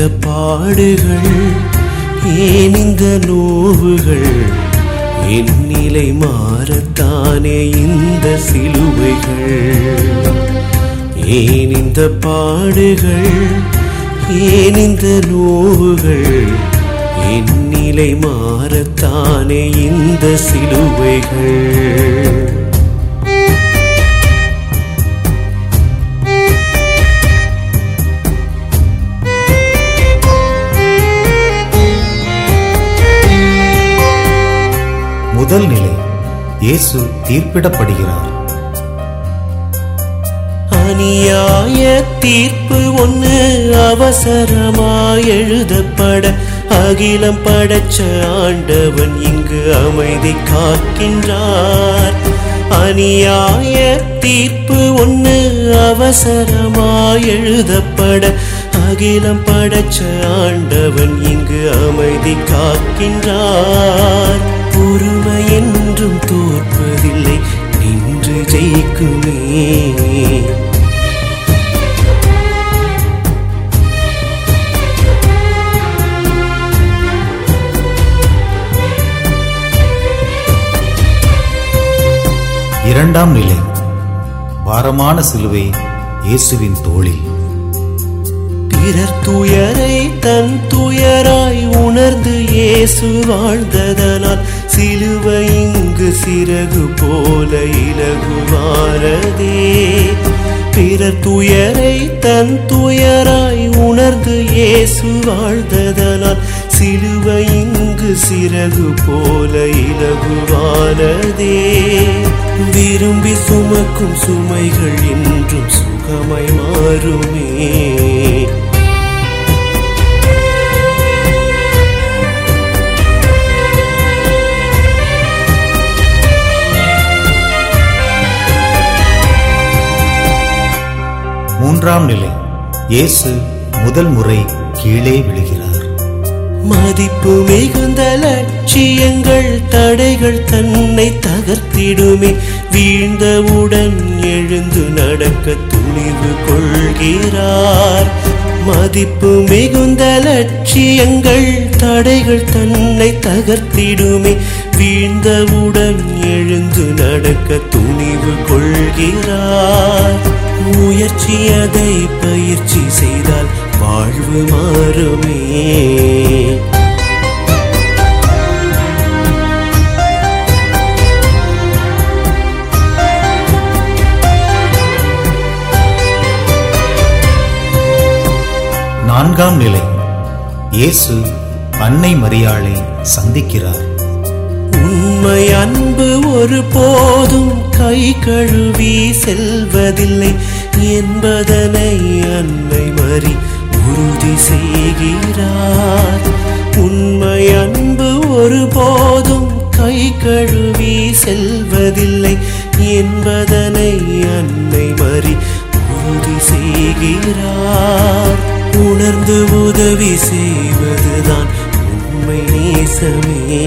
இந்த பாடுகள், ஏன் இந்த நோவுகள், என் நிலை மாறத்தானே இந்த சிலுவைகள். ஏன் இந்த பாடுகள், ஏன் இந்த நோவுகள், என் நிலை மாறத்தானே இந்த சிலுவைகள். முதல் நிலை, இயேசு தீர்ப்பிடப்படுகிறார். அநியாய தீர்ப்பு ஒன்று அவசரமாய் எழுதப்பட, அகிலம் படைச்ச ஆண்டவன் இங்கு அமைதி காக்கின்றார். அநியாய தீர்ப்பு ஒன்று அவசரமாய் எழுதப்பட, அகிலம் படைச்ச ஆண்டவன் இங்கு அமைதி காக்கின்றார். பொறுமை என்றும் தோற்பதில்லை, நின்று ஜெயிக்குமே. இரண்டாம் நிலை, பாரமான சிலுவை இயேசுவின் தோளில். பிறர் துயரை தன் துயராய் உணர்ந்து இயேசு வாழ்ந்ததனால், சிலுவை இங்கு சிறகு போல இலகுவானதே. பிறர் துயரை தன் துயராய் உணர்ந்து இயேசு வாழ்ந்ததனால், சிலுவை இங்கு சிறகு போல இலகுவானதே. விரும்பி சுமக்கும் சுமைகள் என்றும் சுகமாய் மாறுமே. மூன்றாம் நிலை, இயேசு முதல் முறை கீழே விழுகிறார். மதிப்பு மிகுந்த லட்சியங்கள் தடைகள் தன்னை தகர்த்திடுமே. வீழ்ந்தவுடன் எழுந்து நடக்க துணிவு கொள்கிறார். மதிப்பு மிகுந்த லட்சியங்கள் தடைகள் தன்னை தகர்த்திடுமே. வீழ்ந்தவுடன் எழுந்து நடக்க துணிவு கொள்கிறார். முயற்சி அதை பயிற்சி செய்தால் வாழ்வு மாறுமே. நான்காம் நிலை, இயேசு அன்னை மரியாளை சந்திக்கிறார். உண்மை அன்பு ஒரு போதும் கை கழுவி செல்வதில்லை என்பதனை அன்னை மரி உறுதி செய்கிறார். உண்மை அன்பு ஒரு போதும் கை கழுவி செல்வதில்லை என்பதனை அன்னை மரி உறுதி செய்கிறார். உணர்ந்து உதவி செய்வதுதான் உண்மை நேசமே.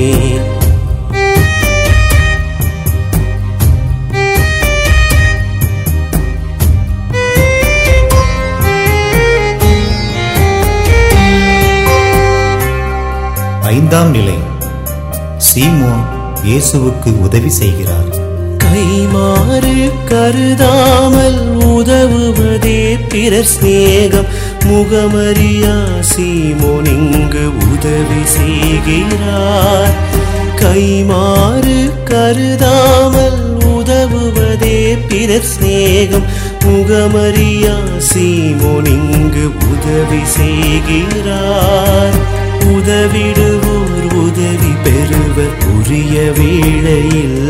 ஐந்தாம் நிலை, சீமோன் இயேசுவுக்கு உதவி செய்கிறார். கைமாறு கருதாமல் உதவுவதே பிறர் சிநேகம். முகமறியா சீமோன் இங்கு உதவி செய்கிறார். கைமாறு கருதாமல் உதவுவதே பிறர் சிநேகம். முகமறியா சீமோன் இங்கு உதவி செய்கிறார். உதவிடுவோர் உதவி பெறுவர் உரிய வேளையில்.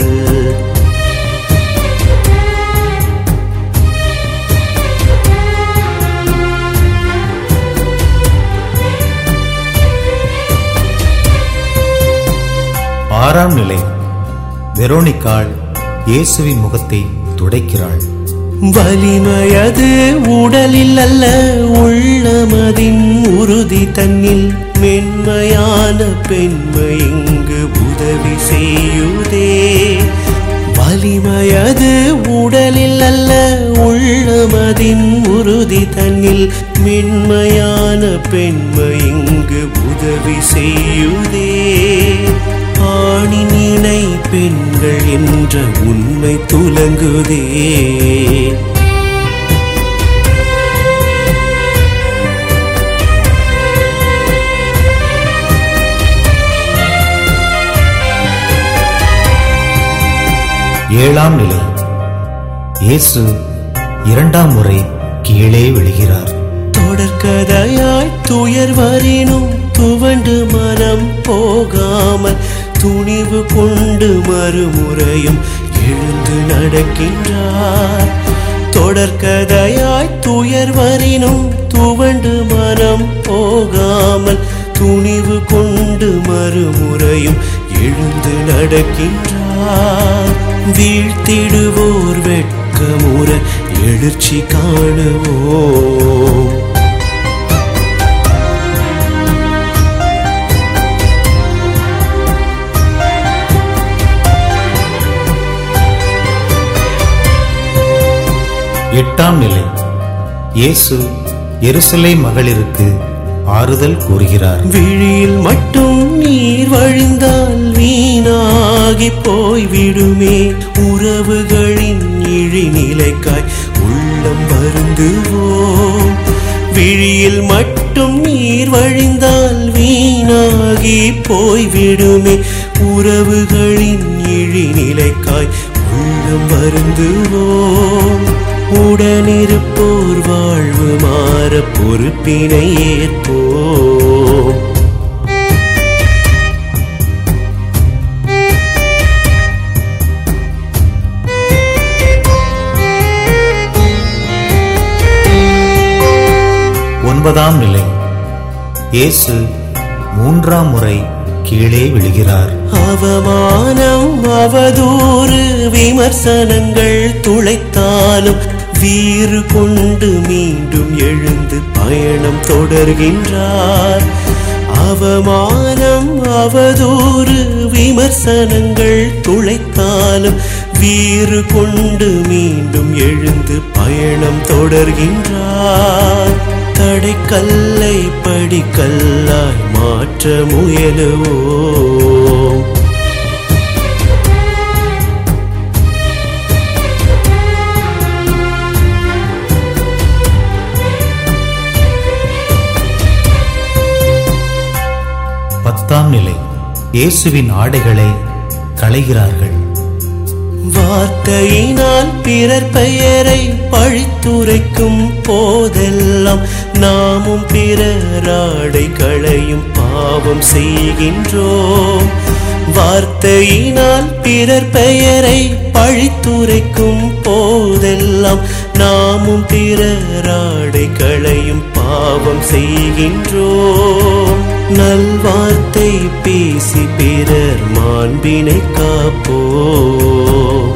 ஆறாம் நிலை, வெரோனிக்காள் இயேசுவின் முகத்தை துடைக்கிறாள். வலிமையது உடலில் அல்ல உள்ளமதின் உறுதி தன்னில். மென்மையான பெண்மை இங்கு உதவி செய்யுதே. வலிமையது உடலில் அல்ல உள்ளமதின் உறுதி தன்னில். மென்மையான பெண்மை இங்கு உதவி செய்யுதே. ஆணின் இணை பெண்கள் என்ற உண்மை துலங்குதே. ஏழாம் நிலை. இயேசு இரண்டாம் முறை கீழே விழுகிறார். தொடர்கதையாய் துயர் வரினும் துவண்டு மனம் போகாமல் துணிவு கொண்டு மறுமுறையும் எழுந்து நடக்கின்றார். தொடர்கதையாய் துயர் வரினும் துவண்டு மனம் போகாமல் துணிவு கொண்டு மறுமுறையும் எழுந்து நடக்கின்றார். வீழ்த்திடுவோர் வெட்கமுற எழுச்சி காணுவோம். எட்டாம் நிலை. இயேசு எருசலேம் மகளிருக்கு ஆறுதல் கூறுகிறார். விழியில் மட்டும் நீர் வழிந்தால் வீணாகி போய்விடுமே. உறவுகளின் இழிநிலைக்காய் உள்ளம் வருந்துவோம். விழியில் மட்டும் நீர் வழிந்தால் வீணாகி போய்விடுமே. உறவுகளின் இழிநிலைக்காய் உள்ளம் வருந்துவோம். உடனிருப்போர் வாழ்வு மாற பொறுப்பினை ஏற்போம். ஒன்பதாம் நிலை. இயேசு மூன்றாம் முறை கீழே விழுகிறார். அவமானம் அவதூறு விமர்சனங்கள் துளைத்தாலும் வீறு கொண்டு மீண்டும் எழுந்து பயணம் தொடர்கின்றார். அவமானம் அவதூறு விமர்சனங்கள் துளைத்தாலும் வீறு கொண்டு மீண்டும் எழுந்து பயணம் தொடர்கின்றார். தடைக்கல்லை படிக்கல்லாய் மாற்ற முயலுவோம். பத்தாம் நிலை. இயேசுவின் ஆடைகளை களைகிறார்கள். வார்த்தையினால் பிறர் பெயரை பழித்துரைக்கும் போதெல்லாம் நாமும் பிறர் ஆடை களையும் பாவம் செய்கின்றோம். வார்த்தையினால் பிறர் பெயரை பழித்துரைக்கும் போதெல்லாம் நாமும் பிறர் ஆடை களையும் பாவம் செய்கின்றோம். நல்வார்த்தை பேசி பிறர் மாண்பினை காப்போம்.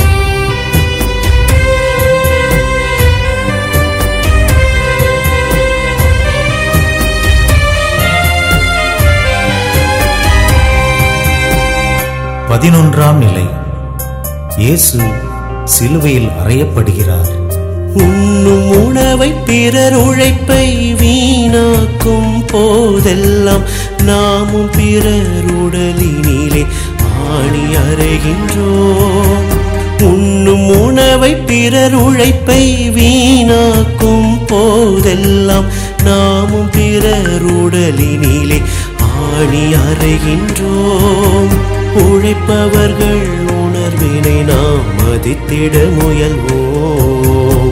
பதினொன்றாம் நிலை. இயேசு சிலுவையில் அறையப்படுகிறார். உண்ணும் உணவை பிறர் உழைப்பை வீணாக்கும் போதெல்லாம் நாமும் பிறர் உடலினிலே ஆணி அறைகின்றோம். உண்ணும் உணவை பிறர் உழைப்பை வீணாக்கும் போதெல்லாம் நாமும் பிறர் உடலினிலே ஆணி அறைகின்றோம். உழைப்பவர்கள் உணர்வினை நாம் மதித்திட முயல்வோம்.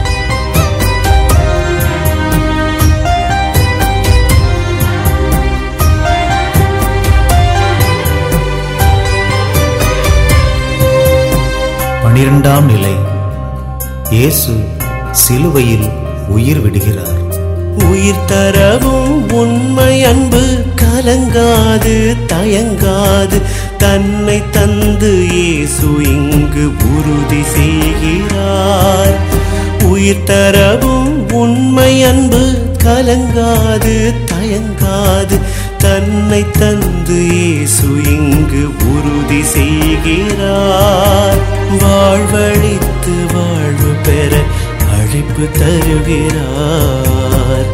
பனிரெண்டாம் நிலை. இயேசு சிலுவையில் உயிர் விடுகிறார். உயிர் தரவும் உண்மை அன்பு கலங்காது தயங்காது தன்னை தந்து இயேசு இங்கு உறுதி செய்கிறார். உயிர் தரவும் உண்மை அன்பு கலங்காது தயங்காது தன்னை தந்து இயேசு இங்கு உறுதி செய்கிறார். வாழ்வழித்து வாழ்வு பெற இரட்சிப்பு தருகிறார்.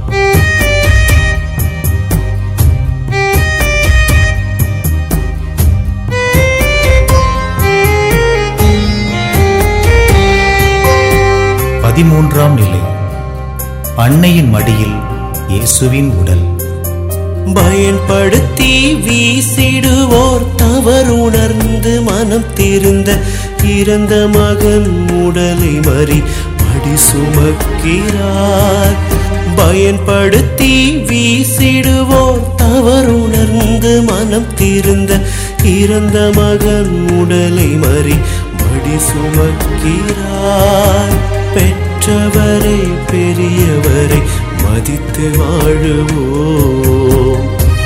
பதிமூன்றாம் நிலை. அன்னையின் மடியில் இயேசுவின் உடல். பயன்படுத்தி வீசிடுவோர் தவறுணர்ந்து மனம் திருந்த இறந்த மகன் உடலை மறி படி சுமக்கிறார். பயன்படுத்தி வீசிடுவோர் தவறுணர்ந்து மனம் திருந்த இறந்த மகன் உடலை மறி படி சுமக்கிறார். பெற்றவரை பெரியவரை மதித்து வாழுவோம்.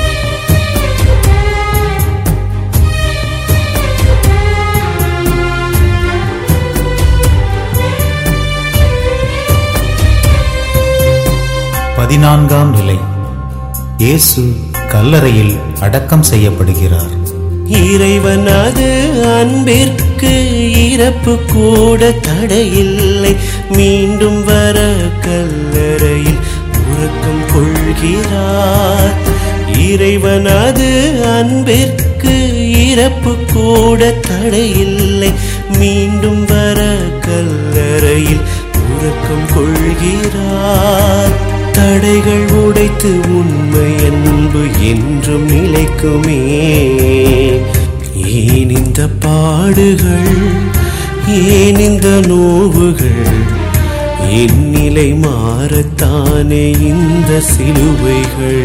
பதினான்காம் நிலை. இயேசு கல்லறையில் அடக்கம் செய்யப்படுகிறார். இறைவனது அன்பிற்கு இறப்பு கூட தடையில்லை. மீண்டும் வர கல்லறையில் உறக்கம் கொள்கிறார். இறைவனது அன்பிற்கு இறப்பு கூட தடையில்லை. மீண்டும் வர கல்லறையில் உறக்கம் கொள்கிறார். தடைகள் உடைத்து உண்மை அன்பு என்றும் நிலைக்குமே. ஏன் இந்த பாடுகள், ஏன் இந்த நோவுகள், என் நிலை மாறத்தானே இந்த சிலுவைகள்.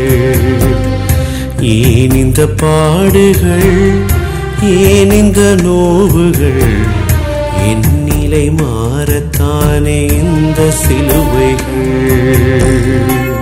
ஏன் இந்த பாடுகள், ஏன் இந்த நோவுகள், என் நிலை மாறத்தானே இந்த சிலுவைகள்.